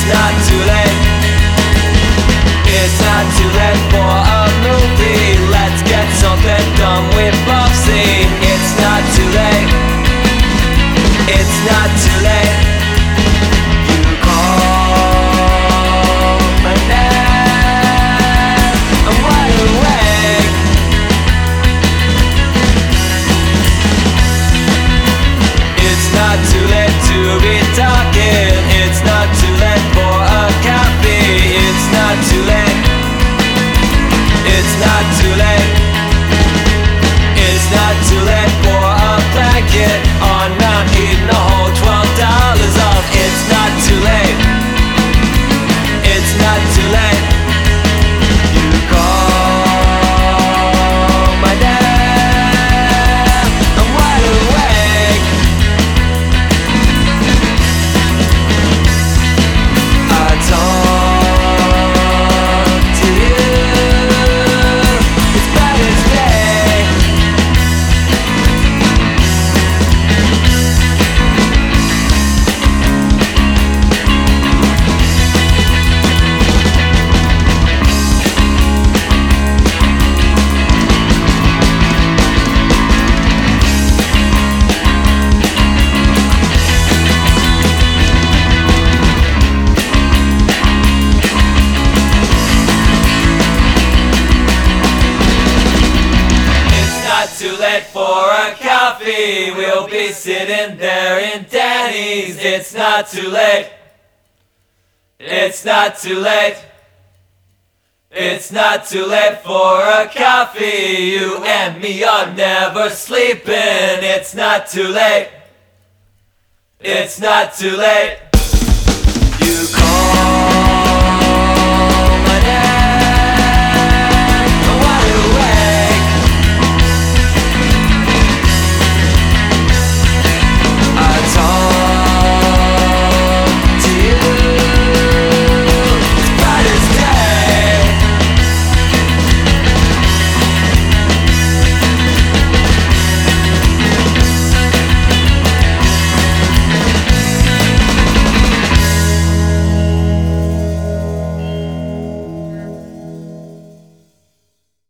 not too late. It's not too late for a movie. Let's get something done, we both see. It's not too late. It's not too late. You call my name, I'm wide awake. It's not too late to be talking. It's not too late for a coffee. It's not too late. It's not too late. It's not too late for a blanket on Mount Eden, a whole $12 off. It's not too late. It's not too late. You call my name, I'm wide awake. I talk to you. It's Father's Day. It's not too late for a coffee. We'll be sitting there in Danny's. It's not too late. It's not too late. It's not too late for a coffee. You and me are never sleeping. It's not too late. It's not too late. You call